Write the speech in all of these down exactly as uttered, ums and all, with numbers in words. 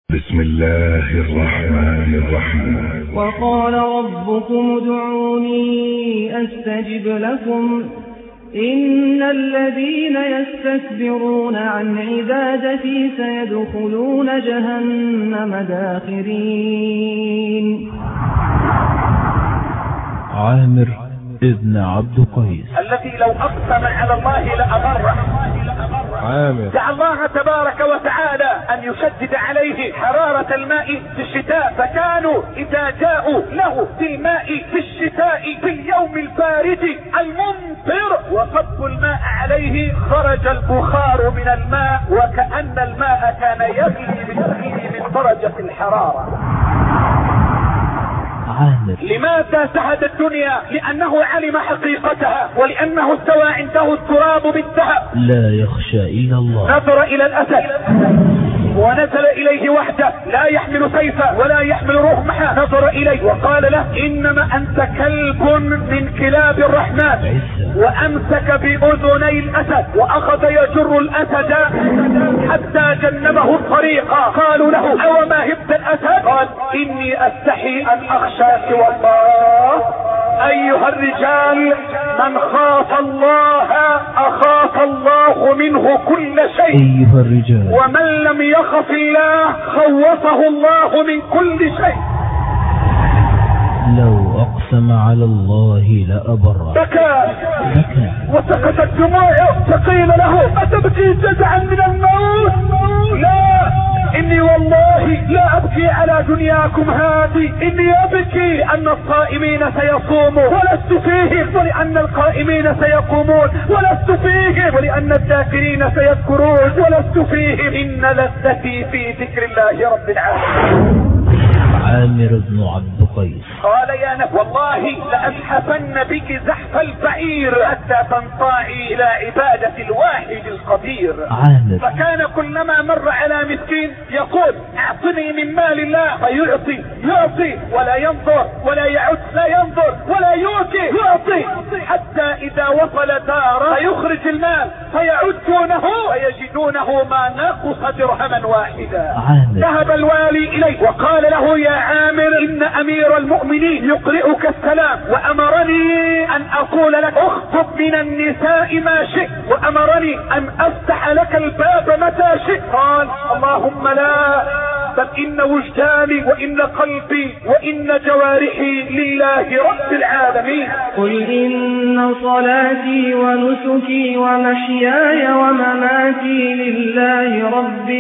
بسم الله الرحمن الرحيم. وقال ربكم ادعوني أستجب لكم إن الذين يستكبرون عن عبادتي سيدخلون جهنم داخرين. عامر ابن عبد قيس الذي لو أقسم على الله لأبره. عامر دعا الله تبارك وتعالى أن يشدد عليه حرارة الماء في الشتاء، فكانوا إذا جاءوا له في الماء في الشتاء في اليوم البارد الممطر وصبوا الماء عليه خرج البخار من الماء وكأن الماء كان يغلي بتغلي من درجة الحرارة. عامر لماذا سهد الدنيا؟ لأنه علم حقيقتها ولأنه استوى عنده التراب بالذهب. لا يخشى إلا الله. نظر إلى الأسد ونزل إليه وحده لا يحمل سيفا ولا يحمل رمحا، نظر إليه وقال له إنما أنت كلب من كلاب الرحمن، وأمسك بأذني الأسد وأخذ يجر الأسد حتى جنبه الطريق. قالوا له أو ما هبت الأسد؟ قال إني أستحي أن أخشى سوى الله. أيها الرجال، من خاف الله أخاف الله منه كل شيء. أيها الرجال، ومن لم يخف الله خوفه الله من كل شيء. لو أقسم على الله لأبره. بكى بكى وسقطت دموعه، فقيل له أتبكي جزعا من الموت؟ لا، إني والله لا أبكي على دنياكم هذه، إني أبكي أن الصائمين سيصوموا ولست فيهم، ولأن القائمين سيقومون ولست فيهم، ولأن الذاكرين سيذكرون ولست فيهم. إن لذتي في ذكر الله رب العالمين. عامر بن عبد قيس قال يا نفس والله لأزحفن بك زحف البعير حتى تنطاعي إلى عبادة الواحد القدير. عامر فكان كلما مر على مسكين يقول اعطني من مال الله، فيعطي يعطي ولا ينظر ولا يعد، لا ينظر ولا يوكي، يعطي حتى إذا وصل داره فيخرج المال فيعدونه ويجدونه ما نقص درهما واحدا. عامر ذهب الوالي إليه وقال له يا عامر إن أمير المؤمنين يقرئك السلام وأمرني أن أقول لك اخطب من النساء ما شئت، وأمرني أن أفتح لك الباب متى شئت. قال اللهم لا، بل إن وجداني وإن قلبي وإن جوارحي لله رب العالمين. قل إن صلاتي ونسكي ومحياي ومماتي لله رب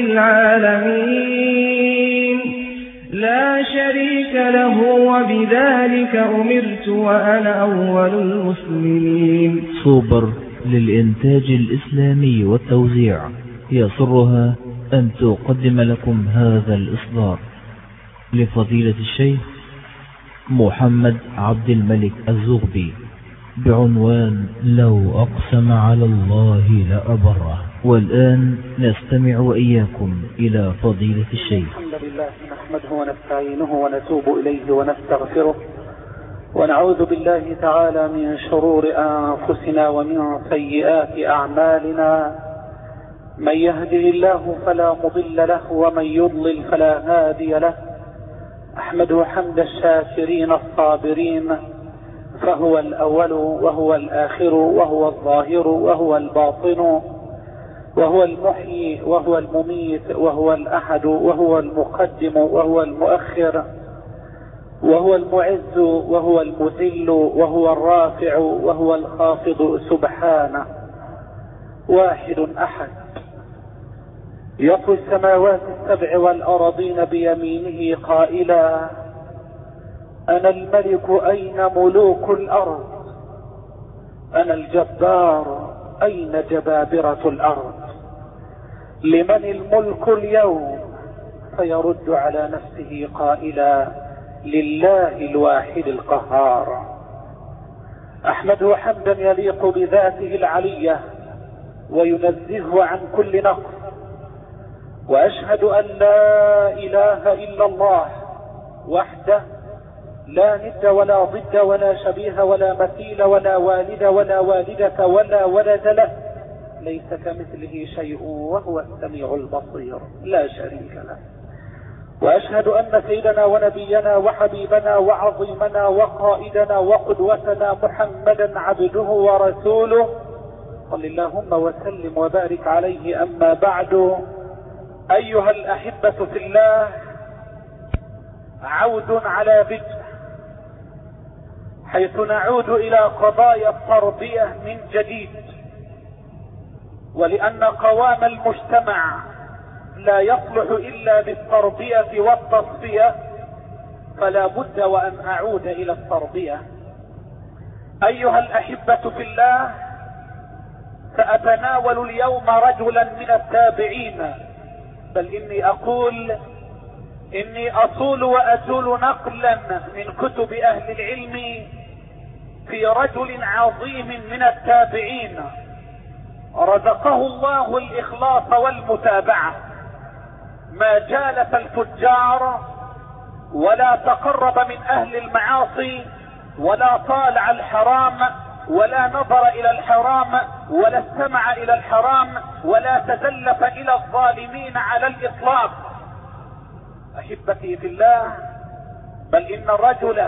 العالمين لا شريك له وبذلك أمرت وأنا أول المسلمين. صوبر للإنتاج الإسلامي والتوزيع يسرها أن تقدم لكم هذا الإصدار لفضيلة الشيخ محمد عبد الملك الزغبي بعنوان لو أقسم على الله لأبره. والآن نستمع وإياكم إلى فضيلة الشيخ. الحمد لله نحمده ونستعينه ونتوب إليه ونستغفره، ونعوذ بالله تعالى من شرور أنفسنا ومن سيئات أعمالنا. من يهده الله فلا مضل له ومن يضلل فلا هادي له. أحمده حمد الشاكرين الصابرين، فهو الأول وهو الآخر وهو الظاهر وهو الباطن وهو المحيي وهو المميت وهو الأحد وهو المقدم وهو المؤخر وهو المعز وهو المذل وهو الرافع وهو الخافض سبحانه. واحد أحد يطوي السماوات السبع والأراضين بيمينه قائلا أنا الملك أين ملوك الأرض، أنا الجبار أين جبابرة الأرض، لمن الملك اليوم؟ فيرد على نفسه قائلا لله الواحد القهار. أحمده حمدا يليق بذاته العلية وينزهه عن كل نقص، وأشهد أن لا إله إلا الله وحده لا ند ولا ضد ولا شبيه ولا مثيل ولا والد ولا والدة ولا ولد له، ليس كمثله شيء وهو السميع البصير لا شريك له. وأشهد أن سيدنا ونبينا وحبيبنا وعظيمنا وقائدنا وقدوتنا محمدا عبده ورسوله صل اللهم وسلم وبارك عليه. أما بعد، أيها الأحبة في الله، عود على بدء، حيث نعود إلى قضايا التربية من جديد. ولأن قوام المجتمع لا يصلح إلا بالتربية والتصفية، فلا بد وأن أعود إلى التربية. أيها الأحبة في الله، سأتناول اليوم رجلا من التابعين، بل إني أقول إني أصول وأزول نقلا من كتب أهل العلم في رجل عظيم من التابعين رزقه الله الإخلاص والمتابعة، ما جالس الفجار ولا تقرب من أهل المعاصي ولا طالع الحرام ولا نظر إلى الحرام ولا استمع إلى الحرام ولا تزلف إلى الظالمين على الإطلاق. أحبتي في الله، بل إن الرجل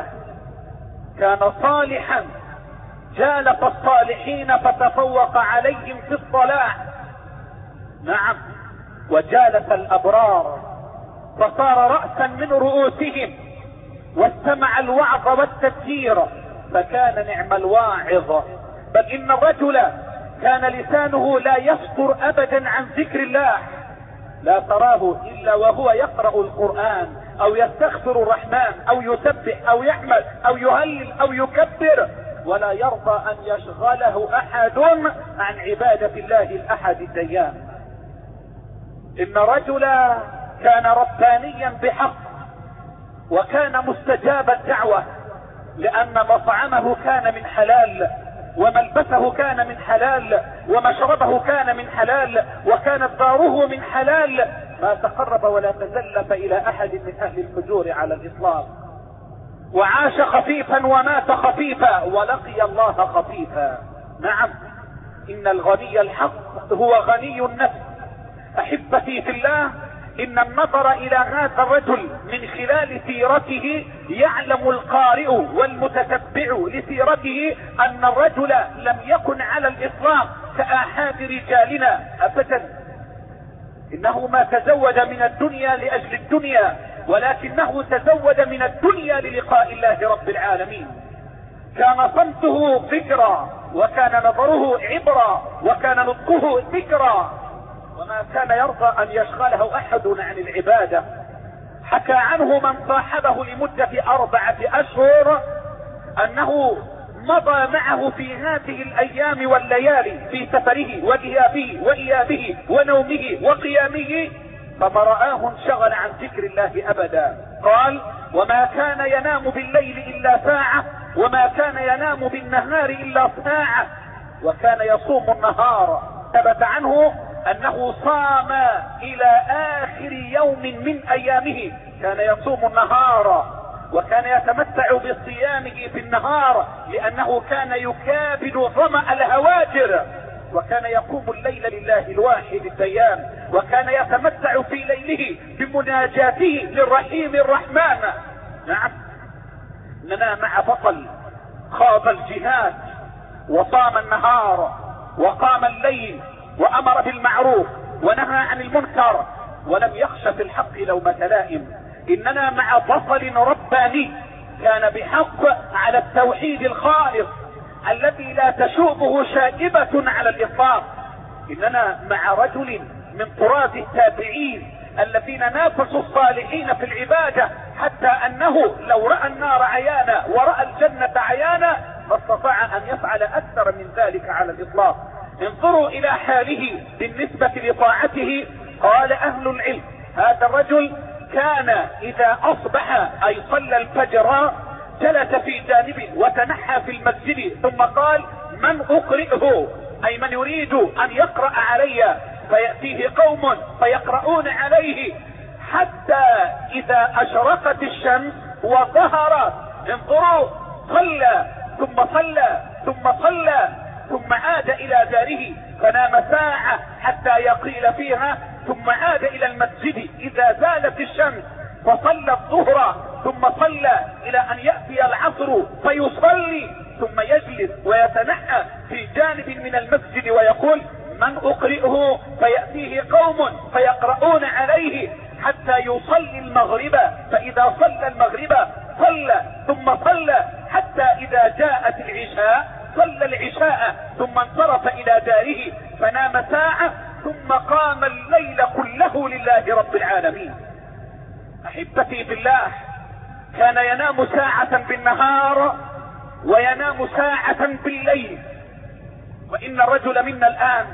كان صالحا جالس الصالحين فتفوق عليهم في الصلاح، نعم، وجالس الأبرار فصار رأسا من رؤوسهم، واستمع الوعظ والتذكير فكان نعم الواعظ. بل إن الرجل كان لسانه لا يفطر أبدا عن ذكر الله، لا تراه إلا وهو يقرأ القرآن أو يستغفر الرحمن أو يسبح أو يحمد أو يهلل أو يكبر، ولا يرضى أن يشغله أحد عن عبادة الله الأحد الديان. إن رجلا كان ربانيا بحق، وكان مستجاب الدعوة، لأن مطعمه كان من حلال، وملبسه كان من حلال، ومشربه كان من حلال، وكانت داره من حلال، ما تقرب ولا تزلف إلى أحد من أهل الفجور على الإطلاق. وعاش خفيفا ومات خفيفا ولقي الله خفيفا. نعم، إن الغني الحق هو غني النفس. أحبتي في الله، إن النظر إلى هذا الرجل من خلال سيرته يعلم القارئ والمتتبع لسيرته أن الرجل لم يكن على الإطلاق كآحاد رجالنا أبدا. إنه ما تزود من الدنيا لأجل الدنيا، ولكنه تزود من الدنيا للقاء الله رب العالمين. كان صمته فكرا، وكان نظره عبرا، وكان نطقه ذكرا، وما كان يرضى أن يشغله أحد عن العبادة. حكى عنه من صاحبه لمدة أربعة أشهر أنه مضى معه في هذه الأيام والليالي في سفره وذهابه وإيابه ونومه وقيامه، فما رآه انشغل عن ذكر الله أبدا. قال: وما كان ينام بالليل إلا ساعة، وما كان ينام بالنهار إلا ساعة، وكان يصوم النهار. ثبت عنه أنه صام إلى آخر يوم من أيامه، كان يصوم النهار، وكان يتمتع بصيامه في النهار، لأنه كان يكابد ظمأ الهواجر، وكان يقوم الليل لله الواحد الديان، وكان يتمتع في ليله بمناجاته للرحيم الرحمن. نعم، إننا مع بطل خاض الجهاد وصام النهار وقام الليل وأمر بالمعروف ونهى عن المنكر ولم يخش في الحق لومة لائم. إننا مع بطل رباني كان بحق على التوحيد الخالص الذي لا تشوبه شائبة على الإطلاق. إننا مع رجل من طراز التابعين الذين نافسوا الصالحين في العبادة، حتى أنه لو رأى النار عيانا ورأى الجنة عيانا ما استطاع أن يفعل أكثر من ذلك على الإطلاق. انظروا إلى حاله بالنسبة لطاعته. قال أهل العلم: هذا الرجل كان إذا أصبح أي صلى الفجر جلس في جانب وتنحى في المسجد، ثم قال: من أقرئه، أي من يريد أن يقرأ علي، فيأتيه قوم فيقرؤون عليه حتى إذا أشرقت الشمس وظهر، انظروا، صلى ثم صلى ثم صلى ثم عاد إلى داره فنام ساعة حتى يقيل فيها، ثم عاد إلى المسجد إذا زالت الشمس فصلى الظهر ثم صلى الى ان يأتي العصر فيصلي ثم يجلس ويتنحى في جانب من المسجد ويقول من اقرئه، فيأتيه قوم فيقرؤون عليه حتى يصلي المغرب، فاذا صلى المغرب صلى ثم صلى حتى اذا جاءت العشاء صلى العشاء ثم انصرف الى داره فنام ساعة ثم قام الليل كله لله رب العالمين. احبتي في الله، كان ينام ساعة بالنهار وينام ساعة بالليل. وان الرجل منا الان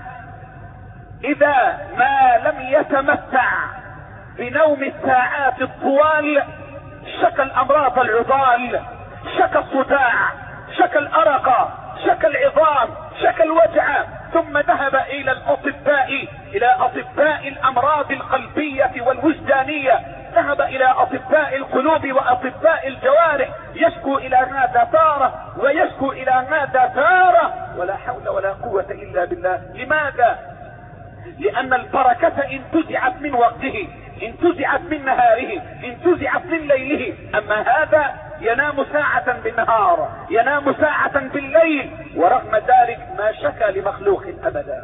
اذا ما لم يتمتع بنوم الساعات الطوال شكى الامراض العضال، شكى الصداع، شكى الارق، شكى العظام، شكى الوجع، ثم ذهب الى الاطباء الى اطباء الامراض القلبية والوجدانية، ذهب الى اطباء القلوب واطباء الجوارح، يشكو الى هذا تارة ويشكو الى هذا تارة، ولا حول ولا قوة الا بالله. لماذا؟ لان البركة انتزعت من وقته، انتزعت من نهاره، انتزعت من ليله. اما هذا ينام ساعة بالنهار ينام ساعة بالليل، ورغم ذلك ما شكى لمخلوق ابدا.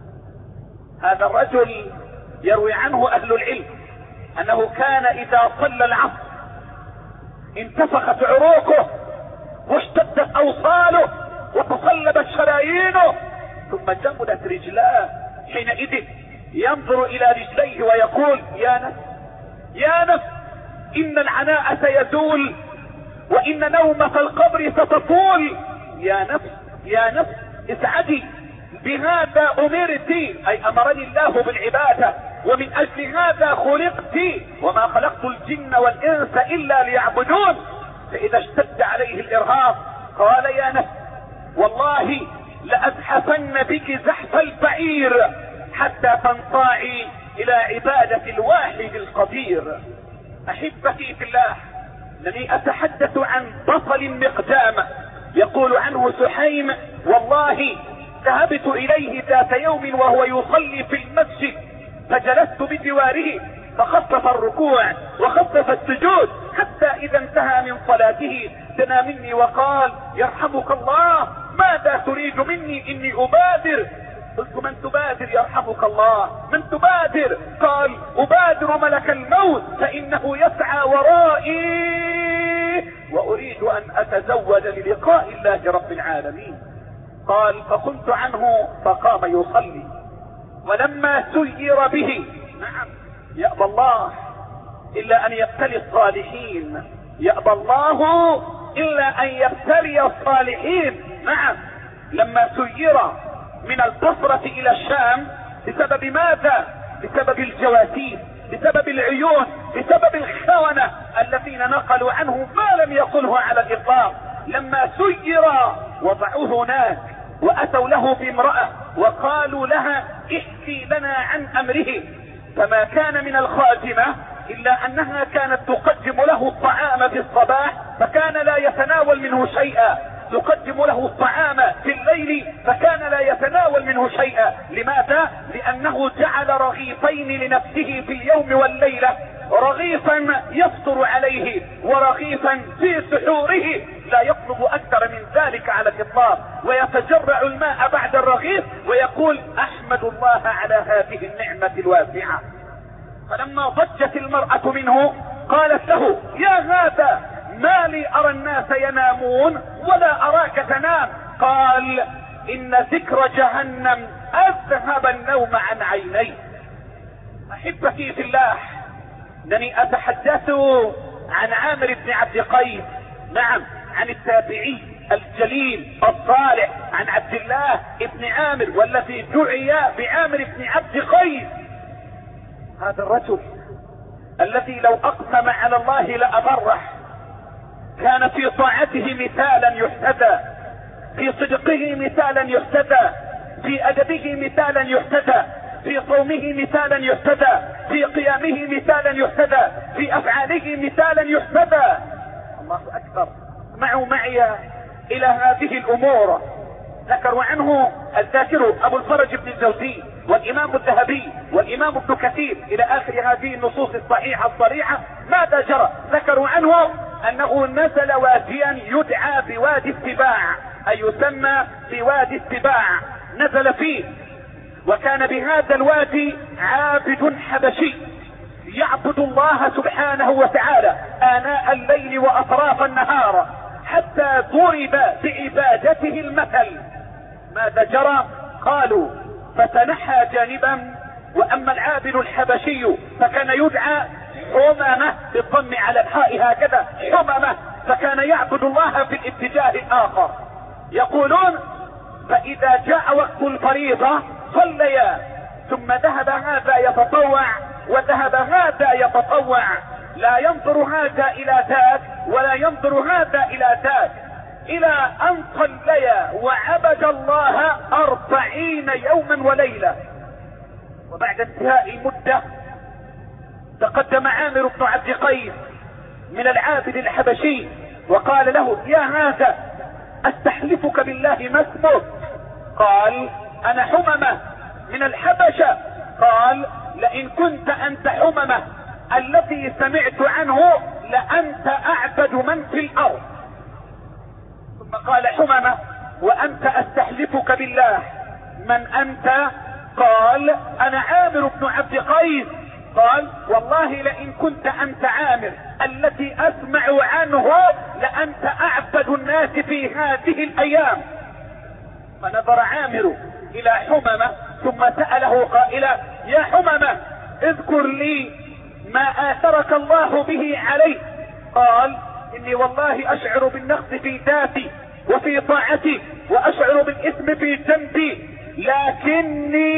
هذا الرجل يروي عنه اهل العلم انه كان اذا صلى العصر انتفخت عروقه واشتدت اوصاله وتصلبت شرايينه ثم جمدت رجلاه، حينئذ ينظر الى رجليه ويقول يا نفس يا نفس ان العناء سيزول وان نومة القبر ستطول. يا نفس يا نفس اسعدي، بهذا امرت، اي امرني الله بالعبادة ومن اجل هذا خلقت، وما خلقت الجن والانس الا ليعبدون. فاذا اشتد عليه الارهاق قال يا نفس والله لازحفن بك زحف البعير حتى تنطاعي الى عبادة الواحد القدير. احبتي في الله، انني اتحدث عن بطل مقدام يقول عنه سحيم والله ذهبت اليه ذات يوم وهو يصلي في المسجد فجلست بجواره فخفف الركوع وخفف السجود حتى اذا انتهى من صلاته دنا مني وقال يرحمك الله ماذا تريد مني اني ابادر؟ قلت من تبادر يرحمك الله؟ من تبادر؟ قال ابادر ملك الموت فانه يسعى ورائي واريد ان اتزود للقاء الله رب العالمين. قال فقمت عنه فقام يصلي، ولما سير به نعم يأبى الله الا ان يبتلي الصالحين، يأبى الله الا ان يبتلي الصالحين. نعم لما سير من البصرة الى الشام بسبب ماذا؟ بسبب الجواسيس، بسبب العيون، بسبب الخونة الذين نقلوا عنه ما لم يقله على الاطلاق. لما سير وضعوه هناك واتوا له بامرأة وقالوا لها احكي لنا عن امره، فما كان من الخادمة الا انها كانت تقدم له الطعام في الصباح فكان لا يتناول منه شيئا، تقدم له الطعام في الليل فكان لا يتناول منه شيئا. لماذا؟ لانه جعل رغيفين لنفسه في اليوم والليلة، رغيفا يفطر عليه ورغيفا في سحوره، لا يطلب اكثر من ذلك على الاطلاق، ويتجرع الماء بعد الرغيف ويقول احمد الله على هذه النعمة الواسعة. فلما ضجت المرأة منه قالت له يا هذا ما لي ارى الناس ينامون ولا اراك تنام؟ قال ان ذكر جهنم اذهب النوم عن عيني. احبتي في الله، انني اتحدث عن عامر بن عبد قيس، نعم عن التابعي الجليل الصالح، عن عبد الله بن عامر والذي دعي بعامر بن عبد قيس. هذا الرجل الذي لو اقسم على الله لأبره، كان في طاعته مثالا يحتذى، في صدقه مثالا يحتذى، في ادبه مثالا يحتذى، في صومه مثالا يحتذى، في قيامه مثالا يحتذى، في افعاله مثالا يحتذى. الله اكبر. اسمعوا معي الى هذه الامور. ذكروا عنه الذاكر ابو الفرج بن الجوزي والامام الذهبي والامام ابن كثير الى اخر هذه النصوص الصحيحة الصريحة. ماذا جرى؟ ذكروا عنه انه نزل واديا يدعى بوادي السباع، اي يسمى بوادي السباع، نزل فيه، وكان بهذا الوادي عابد حبشي يعبد الله سبحانه وتعالى آناء الليل وأطراف النهار حتى ضرب بعبادته المثل. ماذا جرى؟ قالوا فتنحى جانبا، وأما العابد الحبشي فكان يدعى حمامة بالضم على الحاء هكذا، حمامة، فكان يعبد الله في الاتجاه الآخر. يقولون فإذا جاء وقت الفريضة صليا، ثم ذهب هذا يتطوع وذهب هذا يتطوع، لا ينظر هذا الى ذاك ولا ينظر هذا الى ذاك، الى ان صليا وعبد الله اربعين يوما وليلة. وبعد انتهاء المدة تقدم عامر بن عبد قيس من العابد الحبشي وقال له يا هذا استحلفك بالله ما اسمك؟ قال انا حممة من الحبشة. قال لئن كنت انت حممة الذي سمعت عنه لانت اعبد من في الارض. ثم قال حممة وانت استحلفك بالله من انت؟ قال انا عامر بن عبد قيس. قال والله لئن كنت انت عامر التي اسمع عنه لانت اعبد الناس في هذه الايام. فنظر عامر الى حممة ثم سأله قائلا يا حممة اذكر لي ما آثرك الله به عليه. قال اني والله اشعر بالنقص في ذاتي وفي طاعتي واشعر بالاثم في جنبي، لكني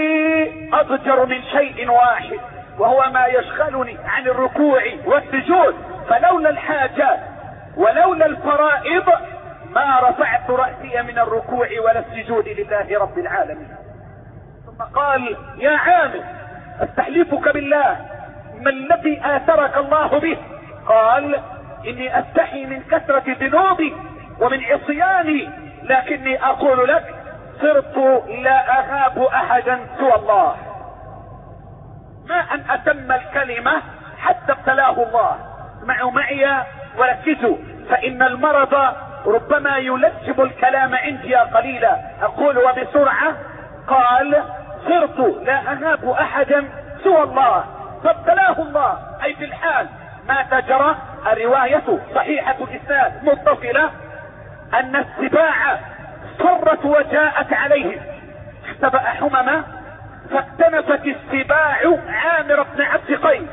اضجر من شيء واحد وهو ما يشغلني عن الركوع والسجود، فلولا الحاجات ولولا الفرائض ما رفعت رأسي من الركوع ولا السجود لله رب العالمين. ثم قال يا عامر استحلفك بالله ما الذي آثرك الله به؟ قال اني استحي من كثرة ذنوبي ومن عصياني، لكني اقول لك صرت لا اغاب احدا سوى الله. ما ان اتم الكلمة حتى ابتلاه الله. اسمعوا معي وركزوا، فان المرض ربما يلجم الكلام عندي قليلا. اقول وبسرعة. قال صرت لا اغاب احدا سوى الله فابتلاه الله، اي في الحال. ماذا جرى؟ الرواية صحيحة الاسناد متصلة ان السباع صرت وجاءت عليهم، اختبأ حممة فاكتنفت السباع عامر بن عبد قيس،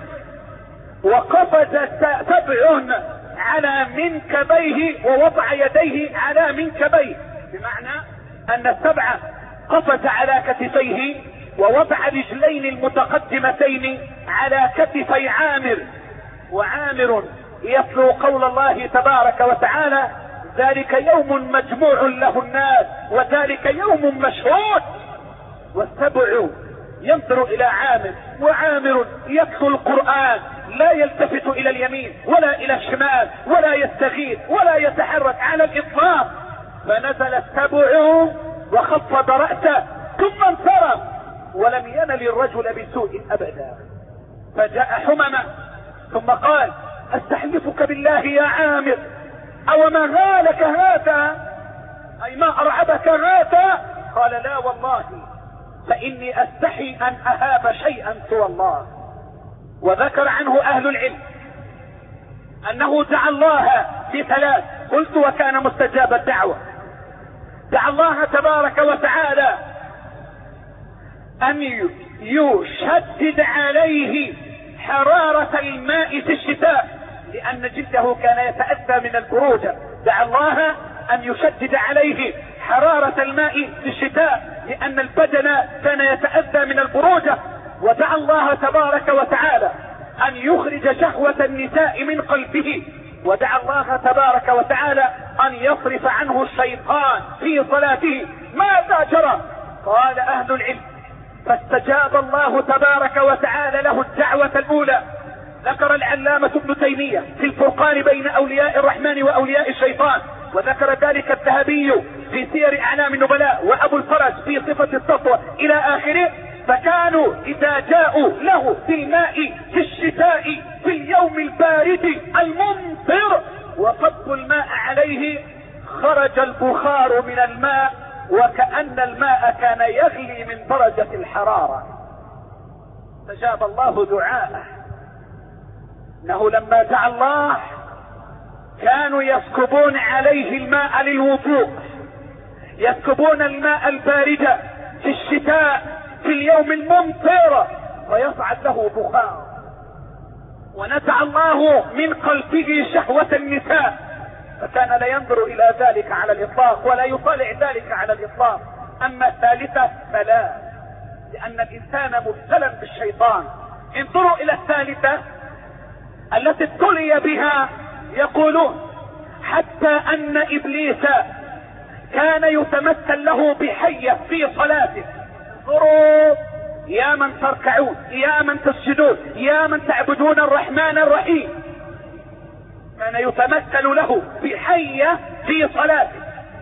وقفز سبع على منكبيه ووضع يديه على منكبيه، بمعنى ان السبع قفز على كتفيه ووضع رجلين المتقدمتين على كتفي عامر، وعامر يتلو قول الله تبارك وتعالى ذلك يوم مجموع له الناس وذلك يوم مشهود. والسبع ينظر الى عامر، وعامر يتلو القرآن لا يلتفت الى اليمين ولا الى الشمال ولا يستغيث ولا يتحرك على الاطلاق. فنزل السبع وخفض رأسه ثم انصرف ولم ينل الرجل بسوء ابدا. فجاء حممة ثم قال استحلفك بالله يا عامر او ما غالك هذا، اي ما ارعبك هذا؟ قال لا والله فاني استحي ان اهاب شيئا سوى الله. وذكر عنه اهل العلم انه دعا الله في ثلاث، قلت وكان مستجاب الدعوة. دعا الله تبارك وتعالى ان يشدد عليه حرارة الماء في الشتاء لان جلده كان يتأذى من البرودة. دعا الله ان يشدد عليه حرارة الماء في الشتاء لان البدن كان يتأذى من البرودة. ودعا الله تبارك وتعالى ان يخرج شهوة النساء من قلبه. ودعا الله تبارك وتعالى ان يصرف عنه الشيطان في صلاته. ماذا جرى؟ قال اهل العلم فاستجاب الله تبارك وتعالى له الدعوة الاولى. ذكر العلامة ابن تيمية في الفرقان بين اولياء الرحمن واولياء الشيطان، وذكر ذلك الذهبي في سير اعلام النبلاء وابو الفرج في صفة الصفوة الى اخره، فكانوا اذا جاءوا له بالماء في الشتاء في اليوم البارد الممطر وصبوا الماء عليه خرج البخار من الماء وكأن الماء كان يغلي من درجة الحرارة. فجاب الله دعاءه، انه لما دعا الله كانوا يسكبون عليه الماء للوضوء، يسكبون الماء البارد في الشتاء في اليوم الممطر ويصعد له بخار. ونزع الله من قلبه شهوة النساء، فكان لا ينظر الى ذلك على الاطلاق ولا يطالع ذلك على الاطلاق. اما الثالثة فلا، لان الانسان مبتلى بالشيطان. انظروا الى الثالثة التي ابتلي بها، يقولون حتى ان ابليس كان يتمثل له بحية في صلاته. انظروا يا من تركعون، يا من تسجدون، يا من تعبدون الرحمن الرحيم، كان يتمثل له بحية في صلاته،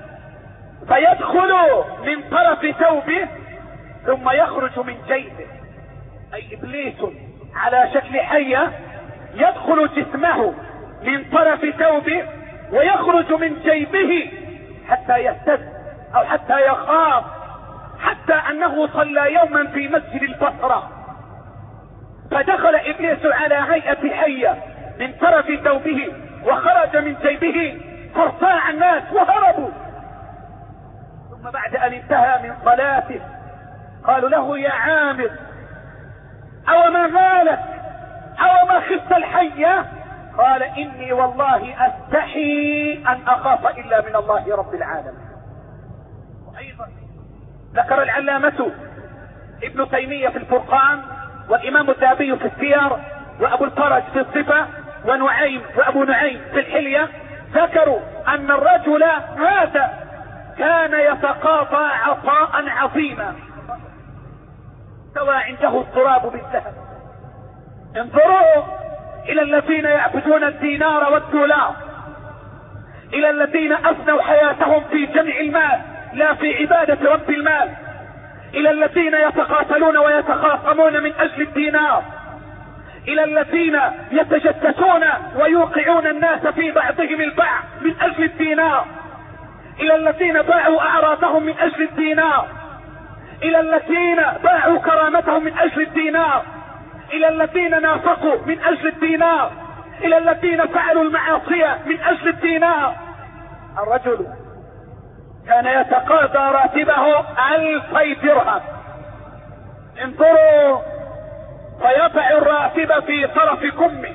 فيدخل من طرف ثوبه ثم يخرج من جيبه. اي ابليس على شكل حية يدخل جسمه من طرف ثوبه ويخرج من جيبه حتى يهتز او حتى يخاف، حتى انه صلى يوما في مسجد البصرة فدخل ابليس على هيئة حية من طرف ثوبه وخرج من جيبه فارتاع الناس وهربوا. ثم بعد ان انتهى من صلاته قالوا له يا عامر او ما بالك او ما خفت الحية؟ قال اني والله استحي ان اخاف الا من الله رب العالمين. وايضا ذكر العلامة ابن تيمية في الفرقان والامام الذهبي في السير وابو الفرج في الصفة ونعيم وابو نعيم في الحلية، ذكروا ان الرجل هذا كان يتقاطع عطاء عظيما سوى عنده التراب بالذهب. انظروا الى الذين يعبدون الدينار والدولار، الى الذين افنوا حياتهم في جمع المال لا في عبادة رب المال، الى الذين يتقاتلون ويتخاصمون من اجل الدينار، الى الذين يتجسسون ويوقعون الناس في بعضهم البعض من اجل الدينار، الى الذين باعوا اعراضهم من اجل الدينار، الى الذين باعوا كرامتهم من اجل الدينار، الى الذين نافقوا من اجل الدينار، الى الذين فعلوا المعاصي من اجل الدينار. الرجل كان يتقاضى راتبه الفي درهم. انظروا، فيضع الراتب في طرف كمه،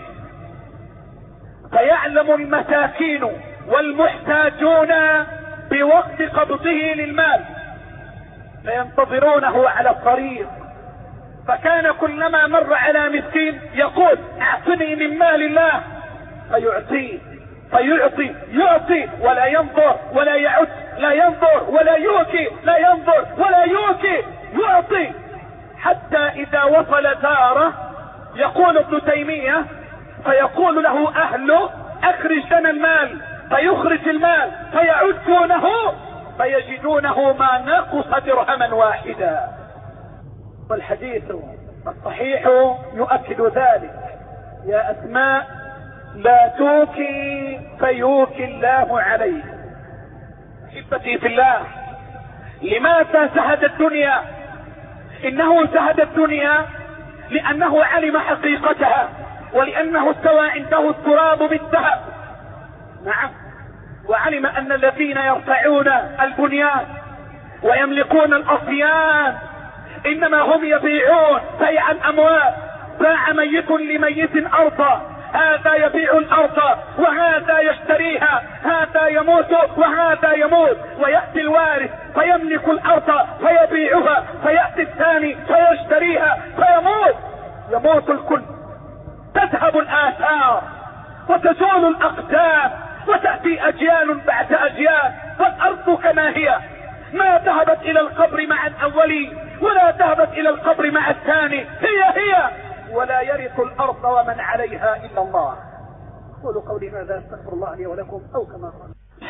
فيعلم المساكين والمحتاجون بوقت قبضه للمال فينتظرونه على الطريق، فكان كلما مر على مسكين يقول اعطني من مال الله فيعطيه، فيعطي يعطي ولا ينظر ولا يعد، لا ينظر ولا يوكي، لا ينظر ولا يوكي، يعطي حتى اذا وصل داره يقول ابن تيمية فيقول له اهله اخرج لنا المال، فيخرج المال فيعدونه فيجدونه ما نقص درهما واحدا. والحديث الصحيح يؤكد ذلك. يا اسماء لا توكي فيوكي الله عليه. احبتي في الله، لماذا زهد الدنيا؟ انه زهد الدنيا لانه علم حقيقتها، ولانه استوى عنده التراب بالذهب. نعم، وعلم ان الذين يرفعون البنيان ويملكون الاصيان انما هم يبيعون بيع الاموال. باع ميت لميت ارضا، هذا يبيع الارض وهذا يشتريها، هذا يموت وهذا يموت، ويأتي الوارث فيملك الارض فيبيعها، فيأتي الثاني فيشتريها فيموت، يموت الكل، تذهب الاثار وتزول الاقدام وتأتي اجيال بعد اجيال، والارض كما هي ما ذهبت الى القبر مع الاول ولا ذهبت الى القبر مع الثاني، هي هي، ولا يرث الارض ومن عليها الا الله. قولوا قولي هذا، استغفر الله لي ولكم، او كما قال.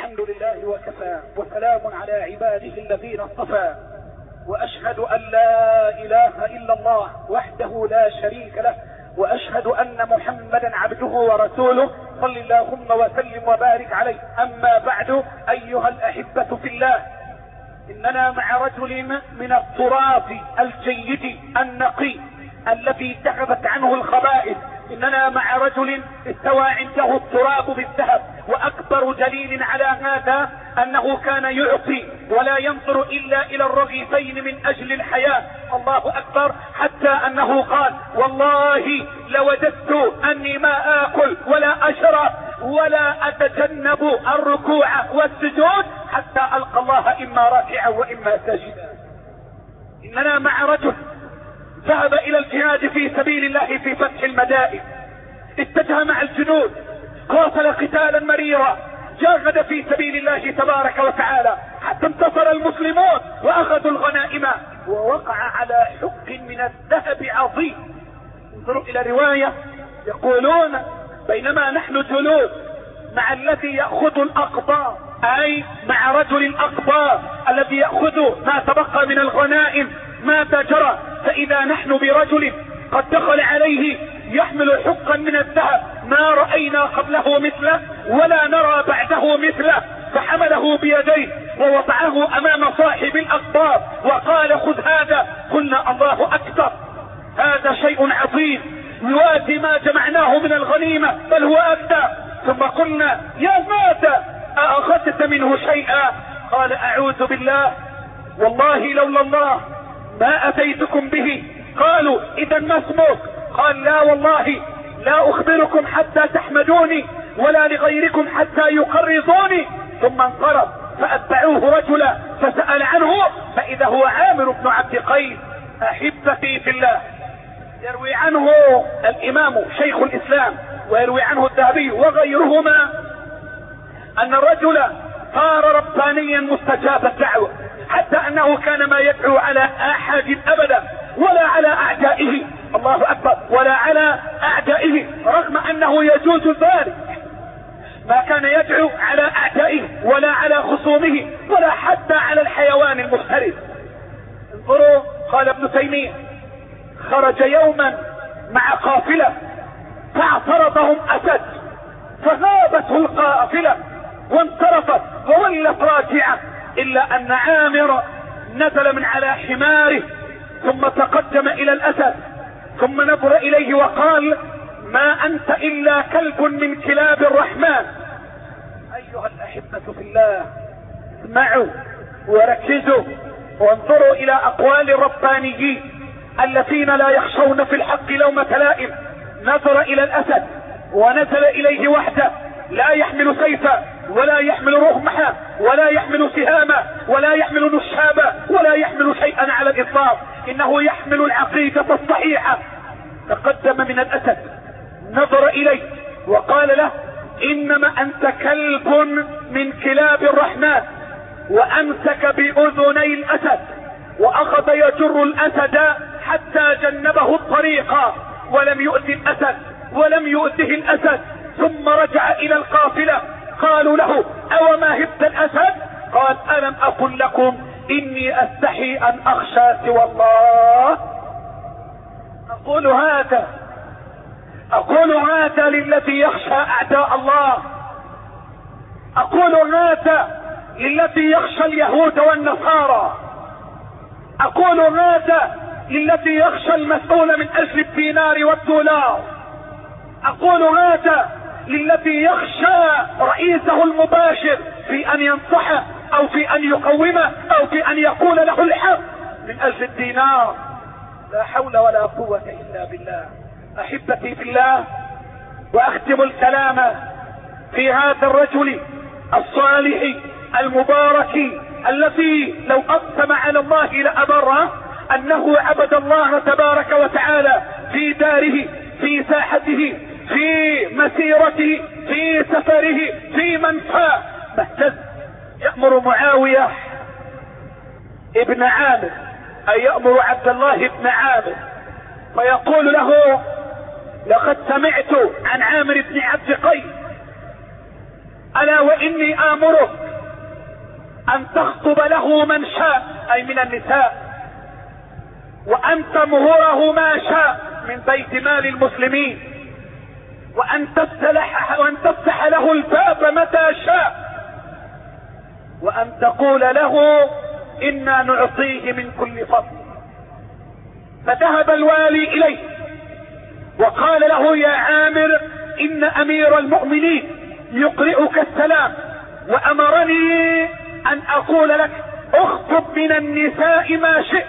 الحمد لله وكفى، وسلام على عباده الذين اصطفى، واشهد ان لا اله الا الله وحده لا شريك له، واشهد ان محمدا عبده ورسوله، صل اللهم وسلم وبارك عليه. اما بعد، ايها الاحبة في الله، اننا مع رجل من التراث الجيد النقي الذي ذهبت عنه الخبائث. اننا مع رجل استوى عنده التراب بالذهب، واكبر دليل على هذا انه كان يعطي ولا ينظر الا الى الرغيفين من اجل الحياة. الله اكبر، حتى انه قال: والله لوددت اني ما اكل ولا اشرب ولا اتجنب الركوع والسجود حتى القى الله اما راكعا واما ساجدا. اننا مع رجل ذهب الى الجهاد في سبيل الله في فتح المدائن، اتجه مع الجنود، قاتل قتالا مريرا، جاهد في سبيل الله تبارك وتعالى حتى انتصر المسلمون واخذوا الغنائم، ووقع على حق من الذهب عظيم. انظروا الى رواية، يقولون: بينما نحن جلوس مع الذي يأخذ الأقباء، أي مع رجل الأقباء الذي يأخذ ما تبقى من الغنائم، ماذا جرى؟ فإذا نحن برجل قد دخل عليه يحمل حقا من الذهب ما رأينا قبله مثله ولا نرى بعده مثله، فحمله بيديه ووضعه أمام صاحب الأقباط وقال: خذ هذا. قلنا: الله أكبر، هذا شيء عظيم يوازي ما جمعناه من الغنيمة، بل هو أكثر. ثم قلنا: يا ماذا أأخذت منه شيئا؟ قال: أعوذ بالله، والله لولا الله ما أتيتكم به. قالوا: إذا ما اسمك؟ قال: لا والله لا أخبركم حتى تحمدوني ولا لغيركم حتى يقرضوني. ثم انصرف، فأتبعوه رجلا فسأل عنه، فإذا هو عامر بن عبد قيس. أحبتي في الله، يروي عنه الإمام شيخ الإسلام ويروي عنه الذهبي وغيرهما أن الرجل صار ربانيا مستجاب الدعوة، حتى أنه كان ما يدعو على أحد أبدا ولا على أعدائه. الله أكبر، ولا على أعدائه، رغم أنه يجوز ذلك. ما كان يدعو على أعدائه ولا على خصومه ولا حتى على الحيوان المفترس. انظروا، قال ابن تيمية: خرج يوما مع قافلة فاعترضهم أسد فغابته القافلة وانصرفت وولت راجعة، إلا أن عامر نزل من على حماره ثم تقدم إلى الأسد ثم نظر إليه وقال: ما أنت إلا كلب من كلاب الرحمن. أيها الأحبة في الله، اسمعوا وركزوا وانظروا إلى أقوال الربانيين الذين لا يخشون في الحق لومة لائم. نظر إلى الأسد ونزل إليه وحده، لا يحمل سيفا ولا يحمل رمحا ولا يحمل سهاما ولا يحمل نشابا ولا يحمل شيئا على الإطلاق، إنه يحمل العقيدة الصحيحة. تقدم من الأسد، نظر إليه وقال له: إنما أنت كلب من كلاب الرحمن. وأمسك بأذني الأسد وأخذ يجر الأسد حتى جنبه الطريق، ولم يؤذي الأسد ولم يؤذه الأسد. ثم رجع إلى القافلة، قالوا له: أو ما هبت الأسد؟ قال: ألم أقل لكم إني أستحي أن أخشى سوى الله؟ أقول هذا أقول هذا للذي يخشى أعداء الله، أقول هذا للذي يخشى اليهود والنصارى، أقول هذا للذي يخشى المسؤول من أجل الدينار والدولار، أقول هذا للذي يخشى رئيسه المباشر في أن ينصحه أو في أن يقومه أو في أن يقول له الحق من أجل الدينار. لا حول ولا قوة إلا بالله. أحبتي في الله، وأختم الكلام في هذا الرجل الصالح المبارك الذي لو أقسم على الله لأبره، أنه عبد الله تبارك وتعالى في داره، في ساحته، في مسيرته، في سفره، في منفاه. مهتز يأمر معاوية ابن عامر، أي يأمر عبد الله ابن عامر، فيقول له: لقد سمعت عن عامر بن عبد قيس ألا وإني آمرك أن تخطب له من شاء أي من النساء، وأن تمهره ما شاء من بيت مال المسلمين، وأن تفتح, وأن تفتح له الباب متى شاء، وأن تقول له إنا نعطيه من كل فضل. فذهب الوالي إليه وقال له يا عامر إن أمير المؤمنين يقرئك السلام وأمرني أن أقول لك اخطب من النساء ما شئت.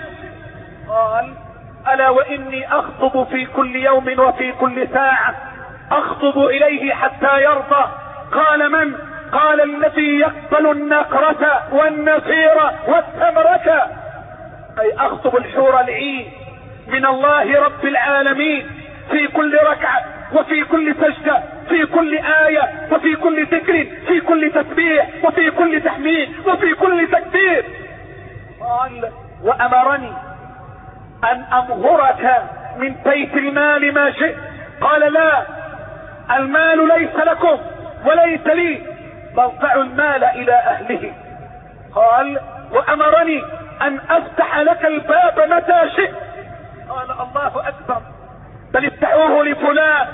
قال ألا وإني أخطب في كل يوم وفي كل ساعة، أخطب إليه حتى يرضى. قال من؟ قال الذي يقبل النقرة والنصيرة والثمرة، أي أخطب الحور العين من الله رب العالمين في كل ركعة وفي كل سجدة، في كل آية وفي كل ذكر، في كل تسبيح وفي كل تحميد وفي كل تكبير. قال وأمرني أن أمهرك من بيت المال ما شئت. قال لا، المال ليس لكم وليس لي، بل ضعوا المال إلى أهله. قال وأمرني أن أفتح لك الباب متى شئت. قال الله أكبر، بل افتحوه لفلان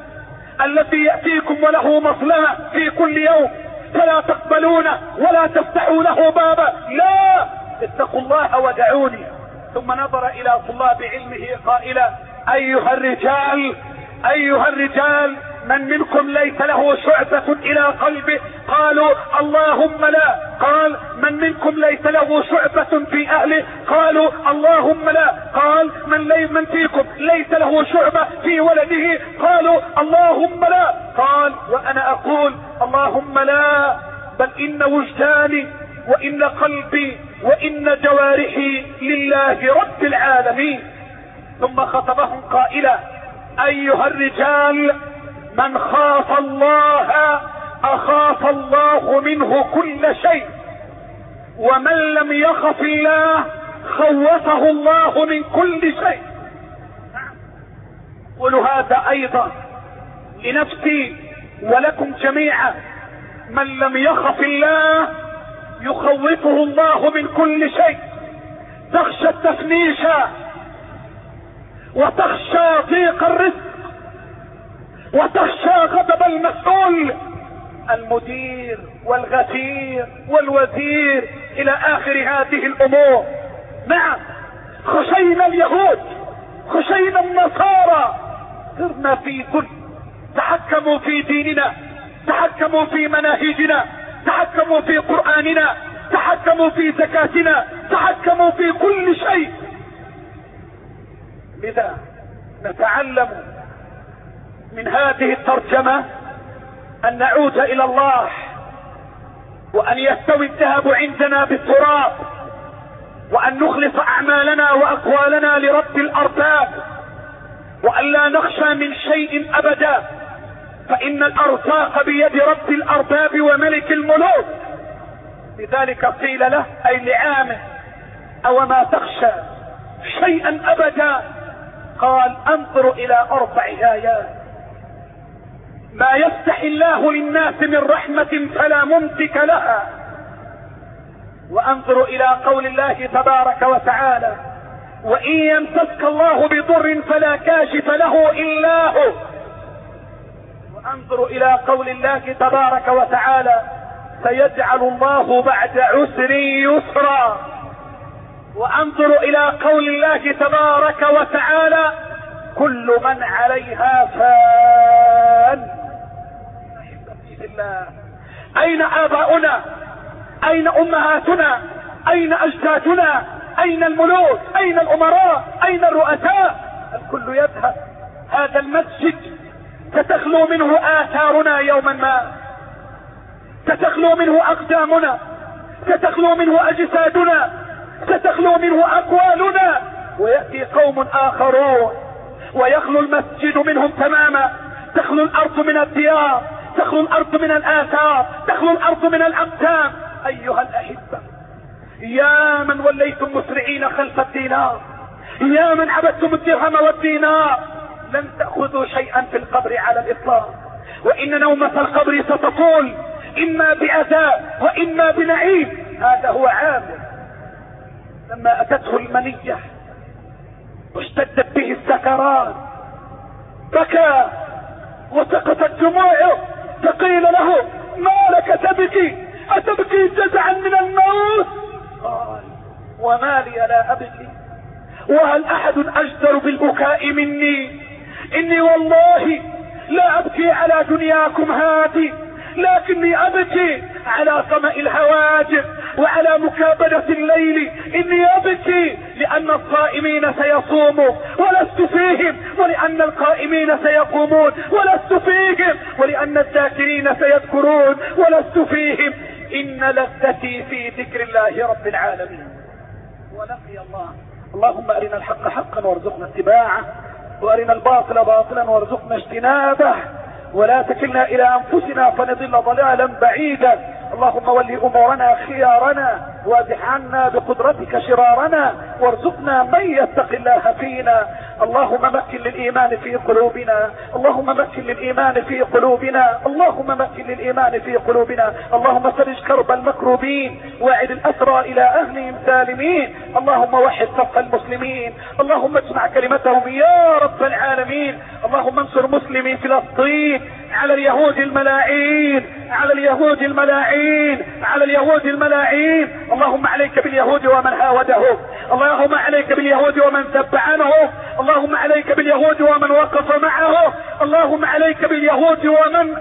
الذي يأتيكم وله مصلحة في كل يوم، فلا تقبلونه ولا تفتحوا له بابا، لا، اتقوا الله ودعوني. ثم نظر إلى طلاب علمه قائلا أيها الرجال أيها الرجال من منكم ليس له شعبة إلى قلبه؟ قالوا اللهم لا. قال من منكم ليس له شعبة في أهله؟ قالوا اللهم لا. قال من, لي من فيكم ليس له شعبة في ولده؟ قالوا اللهم لا. قال وأنا أقول اللهم لا، بل إن وجداني وإن قلبي وإن جوارحي لله رب العالمين. ثم خطبهم قائلا أيها الرجال من خاف الله أخاف الله منه كل شيء، ومن لم يخف الله خوفه الله من كل شيء. قولوا هذا أيضا لنفسي ولكم جميعا، من لم يخف الله يخوفه الله من كل شيء. تخشى التفنيش وتخشى ضيق الرزق وتخشى غضب المسؤول المدير والغفير والوزير إلى آخر هذه الأمور. نعم، خشينا اليهود، خشينا النصارى، صرنا في ذل. تحكموا في ديننا، تحكموا في مناهجنا، تحكموا في قرآننا، تحكموا في زكاتنا، تحكموا في كل شيء. لذا نتعلم من هذه الترجمة أن نعود إلى الله، وأن يستوي الذهب عندنا بالتراب، وأن نخلص أعمالنا وأقوالنا لرب الأرباب، وأن لا نخشى من شيء أبدا، فإن الأرزاق بيد رب الأرباب وملك الملوك. لذلك قيل له أي لعامه أو ما تخشى شيئا أبدا؟ قال انظروا إلى أربع آيات: ما يفتح الله للناس من رحمة فلا ممسك لها، وانظروا إلى قول الله تبارك وتعالى: وإن يمسسك الله بضر فلا كاشف له إلا هو، وانظروا إلى قول الله تبارك وتعالى: سيجعل الله بعد عسر يسرا، وانظروا إلى قول الله تبارك وتعالى: كل من عليها فان. أين آباؤنا؟ أين أمهاتنا؟ أين أجدادنا؟ أين الملوك؟ أين الأمراء؟ أين الرؤساء؟ الكل يذهب. هذا المسجد ستخلو منه آثارنا يوما ما، ستخلو منه أقدامنا، ستخلو منه أجسادنا، ستخلو منه أقوالنا، ويأتي قوم آخرون ويخلو المسجد منهم تماما. تخلو الأرض من الديار، تخلو الأرض من الآثار، تخلو الأرض من الأقدام. أيها الأحبة، يا من وليتم مسرعين خلف الدينار، يا من عبدتم الدرهم والدينار، لن تأخذوا شيئا في القبر على الإطلاق، وإن نومة القبر ستطول، اما بعذاب واما بنعيم. هذا هو عامر. لما اتته المنية واشتدت به السكرات بكى وسقطت دموعه، فقيل له ما لك تبكي؟ اتبكي جزعا من الموت؟ قال وما لي لا ابكي، وهل احد اجدر بالبكاء مني؟ اني والله لا ابكي على دنياكم هذه، لكني ابكي على طمأ الهواجر وعلى مكابدة الليل. اني ابكي لان الصائمين سيصوموا ولست فيهم، ولان القائمين سيقومون ولست فيهم، ولان الذاكرين سيذكرون ولست فيهم. ان لذتي في ذكر الله رب العالمين ولقي الله. اللهم ارنا الحق حقا وارزقنا اتباعه، وارنا الباطل باطلا وارزقنا اجتنابه، ولا تكلنا الى انفسنا فنضل ضلالا بعيدا. اللهم ول امورنا خيارنا، وادح عنا بقدرتك شرارنا، وارزقنا من يتق الله فينا. اللهم مكن للايمان في قلوبنا، اللهم مكن للايمان في قلوبنا، اللهم مكن للايمان في قلوبنا. اللهم فرج كرب المكروبين، واعد الاسرى الى اهلهم سالمين. اللهم وحد صف المسلمين، اللهم اجمع كلمتهم يا رب العالمين. اللهم انصر مسلمي فلسطين على اليهود الملاعين، على اليهود الملاعين، على اليهود الملاعين. اللهم عليك باليهود ومن هاودهم، اللهم عليك باليهود ومن ذب عنهم، اللهم عليك باليهود ومن وقف معهم، اللهم عليك باليهود ومن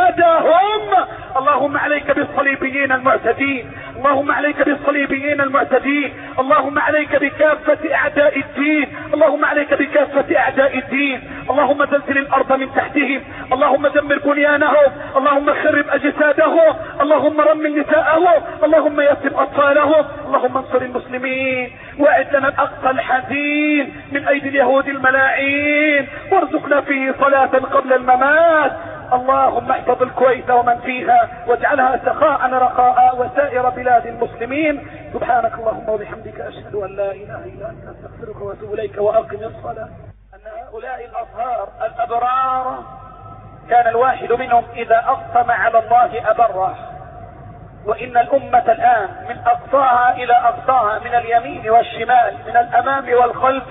ايدهم، اللهم عليك بالصليبيين المعتدين، اللهم عليك بالصليبيين المعتدين، اللهم عليك بكافة اعداء الدين، اللهم عليك بكافة اعداء الدين. اللهم زلزل الارض من تحتهم، اللهم دمر بنيانهم، اللهم خرب اجسادهم، اللهم رمل نساءهم، اللهم يتم اطفالهم. اللهم انصر المسلمين، واعد لنا الاقصى الحزين من ايدي اليهود الملاعين، وارزقنا فيه صلاة قبل الممات. اللهم احفظ الكويت ومن فيها، واجعلها سخاء رخاء وسائر بلاد المسلمين. سبحانك اللهم وبحمدك اشهد ان لا اله الا انت استغفرك واتوب اليك. واقم الصلاة. ان هؤلاء الاطهار الابرار كان الواحد منهم اذا اقسم على الله ابره، وان الامة الان من اقصاها الى اقصاها، من اليمين والشمال، من الامام والخلف،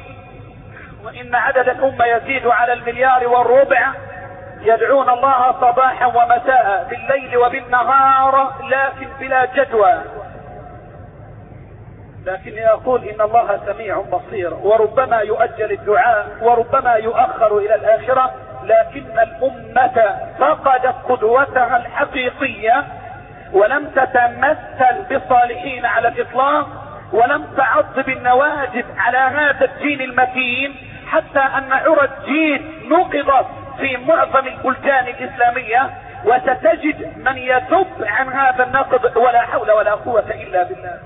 وان عدد الامة يزيد على المليار والربع، يدعون الله صباحا ومساء بالليل وبالنهار، لكن بلا جدوى. لكني اقول ان الله سميع بصير، وربما يؤجل الدعاء وربما يؤخر الى الاخرة، لكن الامة فقدت قدوتها الحقيقية، ولم تتمثل بالصالحين على الاطلاق، ولم تعض بالنواجذ على هذا الدين المتين، حتى ان عرى الدين نقضت في معظم البلدان الاسلامية، وستجد من يذب عن هذا النقض. ولا حول ولا قوة الا بالله.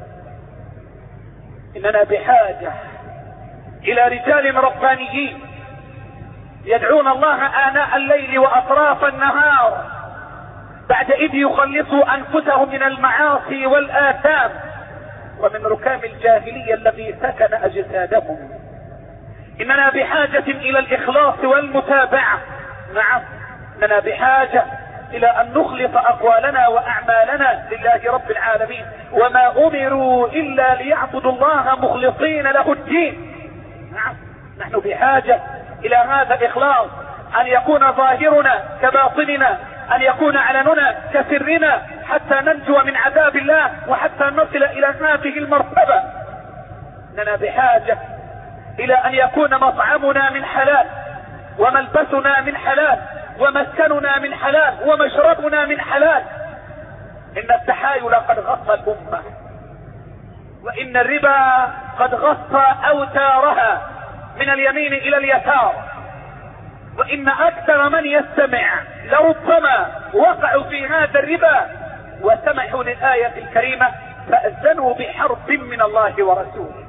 اننا بحاجة الى رجال ربانيين يدعون الله آناء الليل واطراف النهار، بعد اذ يخلصوا انفسهم من المعاصي والاثام ومن ركام الجاهلية الذي سكن اجسادهم. اننا بحاجة الى الاخلاص والمتابعة. نعم، اننا بحاجة الى ان نخلص اقوالنا واعمالنا لله رب العالمين، وما امروا الا ليعبدوا الله مخلصين له الدين. نعم، نحن بحاجة الى هذا الاخلاص، ان يكون ظاهرنا كباطننا، ان يكون علننا كسرنا، حتى ننجو من عذاب الله وحتى نصل الى هذه المرتبة. اننا بحاجة الى ان يكون مطعمنا من حلال، وملبسنا من حلال، ومسكننا من حلال، ومشربنا من حلال. ان التحايل قد غطى الامة، وان الربا قد غطى اوتارها من اليمين الى اليسار، وان اكثر من يستمع لربما وقعوا في هذا الربا وسمحوا للآية الكريمة فأذنوا بحرب من الله ورسوله.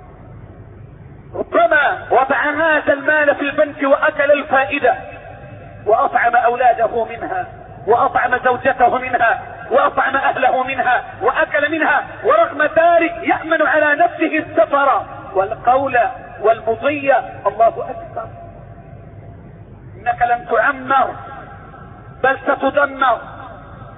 ربما وضع هذا المال في البنك واكل الفائدة، واطعم اولاده منها، واطعم زوجته منها، واطعم اهله منها، واكل منها، ورغم ذلك يأمن على نفسه السفر والقول والمضي. الله اكبر. انك لن تعمر بل ستدمر،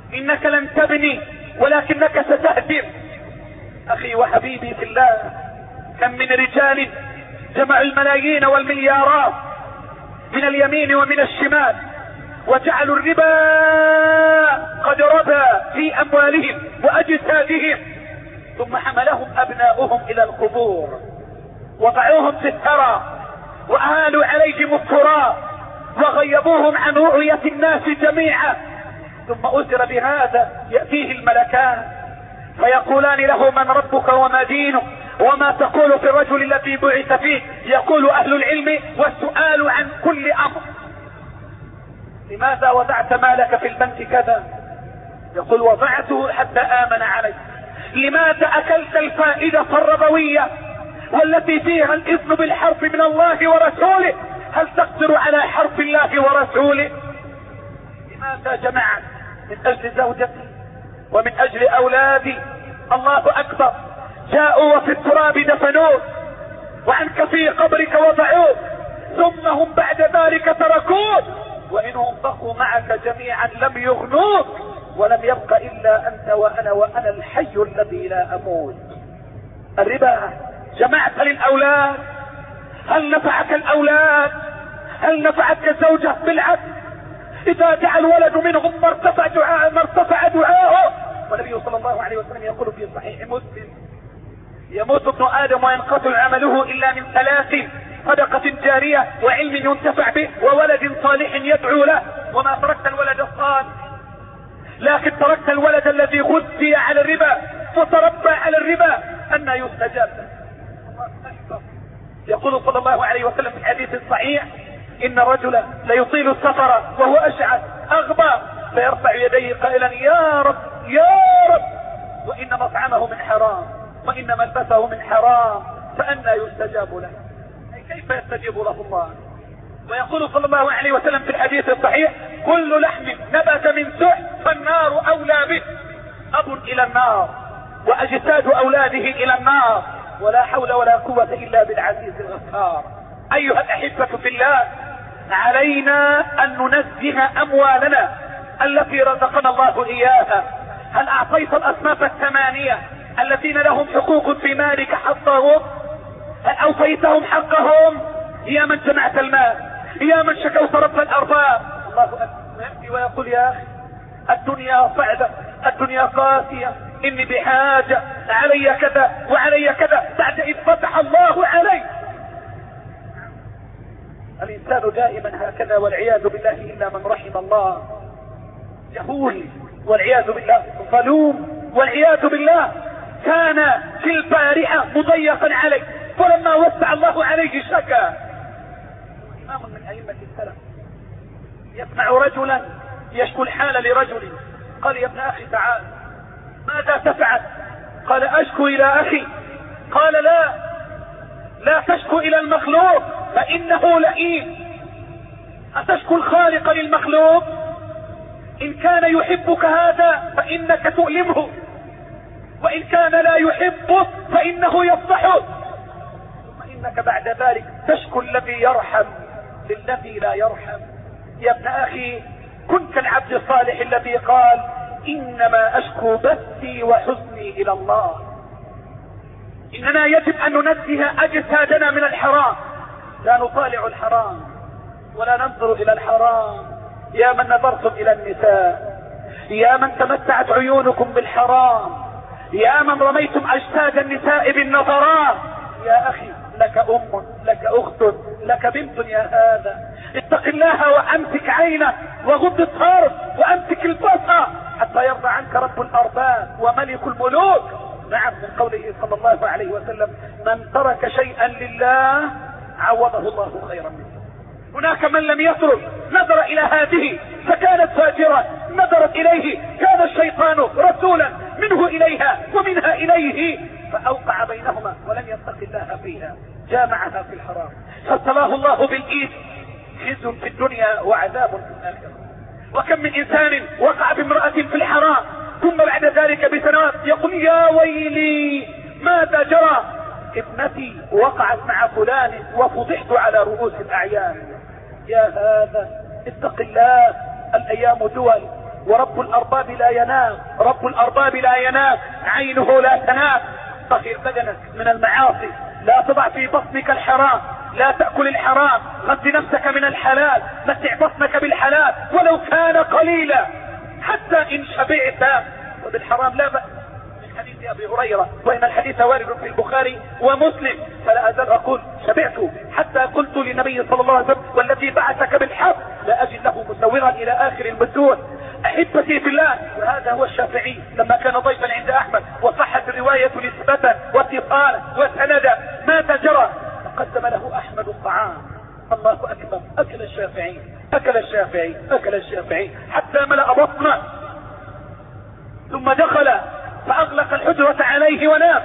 انك لن تبني ولكنك ستهدم. اخي وحبيبي في الله، كم من رجال جمعوا الملايين والمليارات من اليمين ومن الشمال وجعلوا الربا قد ربى في اموالهم واجسادهم، ثم حملهم ابناؤهم الى القبور، وضعوهم في الثرى واهالوا عليهم التراب وغيبوهم عن رؤية الناس جميعا، ثم أسر بهذا يأتيه الملكان فيقولان له من ربك وما دينك وما تقول في الرجل الذي بعث فيه؟ يقول أهل العلم والسؤال عن كل أمر. لماذا وضعت مالك في البنك كذا؟ يقول وضعته حتى آمن عليه. لماذا أكلت الفائدة الربوية والتي فيها الإذن بالحرب من الله ورسوله؟ هل تقدر على حرب الله ورسوله؟ لماذا جمعت؟ من أجل زوجتي ومن أجل أولادي. الله أكبر. جاءوا وفي التراب دفنوه وعنك في قبرك وضعوه، ثم هم بعد ذلك تركوه، وإنهم بقوا معك جميعا لم يغنوك، ولم يبق إلا أنت وأنا وأنا الحي الذي لا أموت. الربا جمعت للأولاد، هل نفعك الأولاد؟ هل نفعك الزوجة؟ بالعكس، إذا دعا الولد منهم ما ارتفع دعاء ما ارتفع دعاءه. والنبي صلى الله عليه وسلم يقول في صحيح مسلم: يموت ابن آدم وينقطع عمله إلا من ثلاث: صدقة جارية وعلم ينتفع به وولد صالح يدعو له. وما تركت الولد الصالح، لكن تركت الولد الذي غذي على الربا وتربى على الربا، أن يستجاب له. يقول صلى الله عليه وسلم في الحديث الصحيح: إن الرجل ليطيل السفر وهو أشعث أغبى فيرفع يديه قائلا: يا رب يا رب، وإن مطعمه من حرام وإن ملبسه من حرام، فأنى يستجاب له؟ أي كيف يستجيب له الله؟ ويقول صلى الله عليه وسلم في الحديث الصحيح: كل لحم نبت من سحت فالنار أولى به. أب إلى النار وأجساد أولاده إلى النار، ولا حول ولا قوة إلا بالعزيز الغفار. أيها الأحبة في الله، علينا أن ننزه أموالنا التي رزقنا الله إياها. هل أعطيت الأصناف الثمانية الذين لهم حقوق في مالك حقهم؟ هل أوفيتهم حقهم؟ يا من جمعت المال، يا من شكوت رب الأرباب. الله أكبر. ويأتي ويقول: يا أخي الدنيا صعبة، الدنيا قاسية، إني بحاجة، علي كذا وعلي كذا، بعد إذ فتح الله علي. الإنسان دائما هكذا والعياذ بالله، إلا من رحم الله. جهول والعياذ بالله، ظلوم والعياذ بالله. كان في البارحة مضيقا عليه، فلما وسع الله عليه شكا. إمام من أئمة السلف يسمع رجلا يشكو الحال لرجل، قال: يا ابن أخي تعال، ماذا تفعل؟ قال: أشكو إلى أخي. قال: لا لا تشكو إلى المخلوق فإنه لئيم. أتشكو الخالق للمخلوق؟ إن كان يحبك هذا فإنك تؤلمه، وإن كان لا يحبك فإنه يفضحك، ثم إنك بعد ذلك تشكو الذي يرحم للذي لا يرحم. يا ابن أخي، كن كالعبد الصالح الذي قال: إنما أشكو بثي وحزني إلى الله. إننا يجب أن ننزه أجسادنا من الحرام، لا نطالع الحرام ولا ننظر إلى الحرام. يا من نظرتم إلى النساء، يا من تمتعت عيونكم بالحرام، يا من رميتم أجساد النساء بالنظرات. يا أخي، لك أم، لك أخت، لك بنت، يا هذا اتق الله وأمسك عينك وغض الطرف وأمسك البصر حتى يرضى عنك رب الأرباب وملك الملوك. نعم، من قوله صلى الله عليه وسلم: من ترك شيئا لله عوضه الله خيرا منه. هناك من لم يترك، نظر إلى هذه فكانت فاجرة، نظرت إليه كان الشيطان رسولا منه إليها ومنها إليه، فأوقع بينهما ولم يتق الله فيها، جامعها في الحرام، فابتلاه الله بالإيد، خزي في الدنيا وعذاب في الآخرة. وكم من إنسان وقع بامرأة في الحرام ثم بعد ذلك بسنوات يقول: يا ويلي ماذا جرى؟ ابنتي وقعت مع فلان وفضحت على رؤوس الأعيان. يا هذا اتق الله، الأيام دول ورب الأرباب لا ينام، رب الأرباب لا ينام، عينه لا تنام. طهر بدنك من المعاصي، لا تضع في بطنك الحرام، لا تأكل الحرام، غذ نفسك من الحلال، متع بطنك بالحلال ولو كان قليلا حتى إن شبعت وبالحرام لا بأس. من حديث أبي هريرة، وإن الحديث وارد في البخاري ومسلم، فلا أزال أقول شبعت حتى قلت للنبي صلى الله عليه وسلم والذي بعثك بالحق لا أجد له مسوغا إلى آخر المتون. أحبتي في الله، وهذا هو الشافعي لما كان ضيفا عند أحمد وصحت الرواية نسبة واتصالا وسندا ماذا جرى؟ قدم له أحمد الطعام. الله أكبر، أكل الشافعي أكل الشافعي أكل الشافعي حتى ملأ بطنه، ثم دخل فأغلق الحجرة عليه ونام.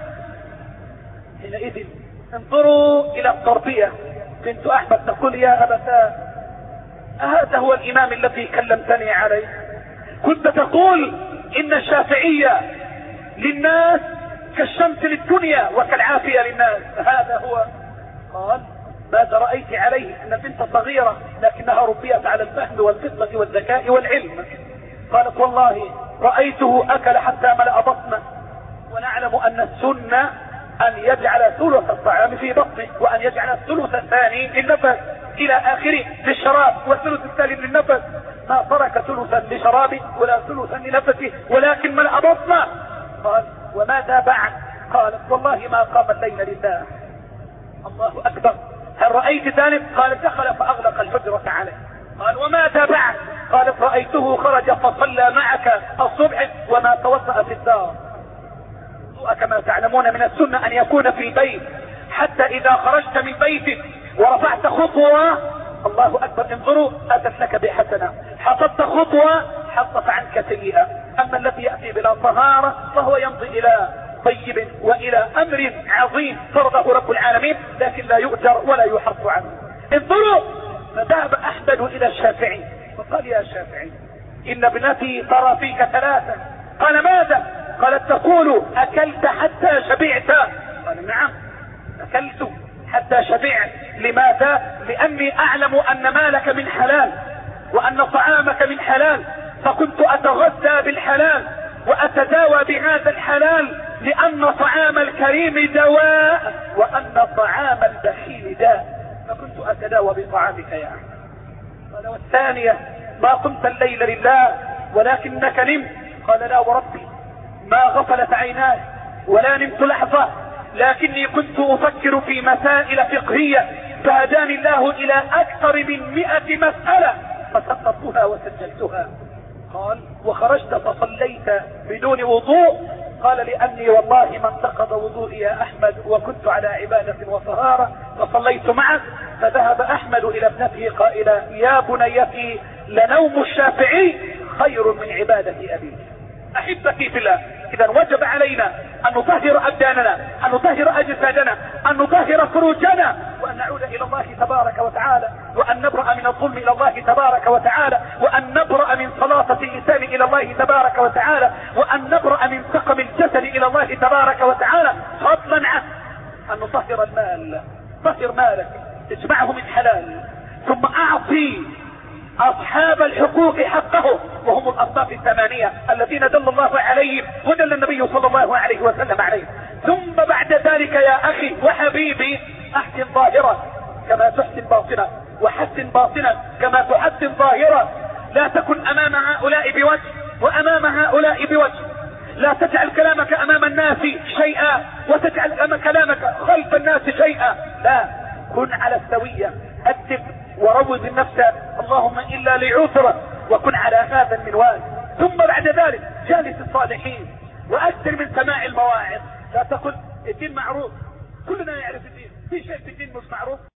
حينئذ انظروا إلى التربية. بنت أحمد تقول يا أبتاه هذا هو الإمام الذي كلمتني عليه؟ كنت تقول إن الشافعية للناس كالشمس للدنيا وكالعافية للناس، هذا هو. قال ماذا رأيت عليه؟ أن بنت صغيرة لكنها ربيت على الفهم والفطنة والذكاء والعلم. قالت والله رأيته أكل حتى ملأ بطنه، ونعلم أن السنة أن يجعل ثلث الطعام في بطنه، وأن يجعل الثلث الثاني للنفس إلى آخره للشراب، والثلث الثاني للنفس. ما ترك ثلثا لشرابه ولا ثلثا لنفسه ولكن ملأ بطنه. قال وماذا بعد؟ قالت والله ما قام الليل لله. الله أكبر. هل رأيت ذلك؟ قالت دخل فأغلق الحجرة عليه. قال وماذا بعد؟ قالت رأيته خرج فصلى معك الصبح وما توضأ في الدار. كما تعلمون من السنة أن يكون في البيت، حتى إذا خرجت من بيتك ورفعت خطوة، الله أكبر، انظروا، أتت لك بحسنة، حطت خطوة حطت عنك سيئة. أما الذي يأتي بلا طهارة فهو يمضي إلى طيب وإلى أمر عظيم فرضه رب العالمين، لكن لا يؤجر ولا يحط عنه. انظروا، فذهب أحمد إلى الشافعي وقال يا شافعي إن ابنتي ترى فيك ثلاثة. قال ماذا؟ قالت تقول أكلت حتى شبعت. قال نعم أكلت حتى شبعت. لماذا؟ لأني أعلم أن مالك من حلال وأن طعامك من حلال، فكنت أتغذى بالحلال وأتداوى بهذا الحلال، لأن طعام الكريم دواء وأن طعام البخيل داء، فكنت أتداوى بطعامك يا أخي. قال والثانية ما قمت الليل لله ولكنك نمت. قال لا وربي ما غفلت عيناي ولا نمت لحظة، لكني كنت أفكر في مسائل فقهية فهداني الله إلى أكثر من مئة مسألة فسقطتها وسجلتها. قال وخرجت فصليت بدون وضوء؟ قال لأني والله ما انتقض وضوئي يا أحمد وكنت على عبادة وطهارة فصليت معك. فذهب أحمد إلى ابنته قائلا يا بنيتي لنوم الشافعي خير من عبادة أبيك. أحبتي في الله، إذا وجب علينا أن نطهر أبداننا، أن نطهر أجسادنا، أن نطهر فروجنا، وأن نعود إلى الله تبارك وتعالى، وأن نبرأ من الظلم إلى الله تبارك وتعالى، وأن نبرأ من سلاطة اللسان إلى الله تبارك وتعالى، وأن نبرأ من سقم الجسد إلى الله تبارك وتعالى، فضلا عن أن نطهر المال. طهر مالك، اجمعه من حلال، ثم أعطي أصحاب الحقوق حقه، وهم الأصناف الثمانية الذين دل الله عليهم ودل النبي صلى الله عليه وسلم عليهم. ثم بعد ذلك يا أخي وحبيبي أحسن ظاهرة كما تحسن باطنة، وحسن باطنة كما تحسن ظاهرة. لا تكن أمام هؤلاء بوجه وأمام هؤلاء بوجه، لا تجعل كلامك أمام الناس شيئا وتجعل كلامك خلف الناس شيئا، لا، كن على السوية، أدب وروض النفس اللهم إلا لعذر، وكن على هذا المنوال. ثم بعد ذلك جالس الصالحين وأكثر من سماع المواعظ. لا تقل الدين معروف، كلنا يعرف الدين، في شيء في الدين مش معروف.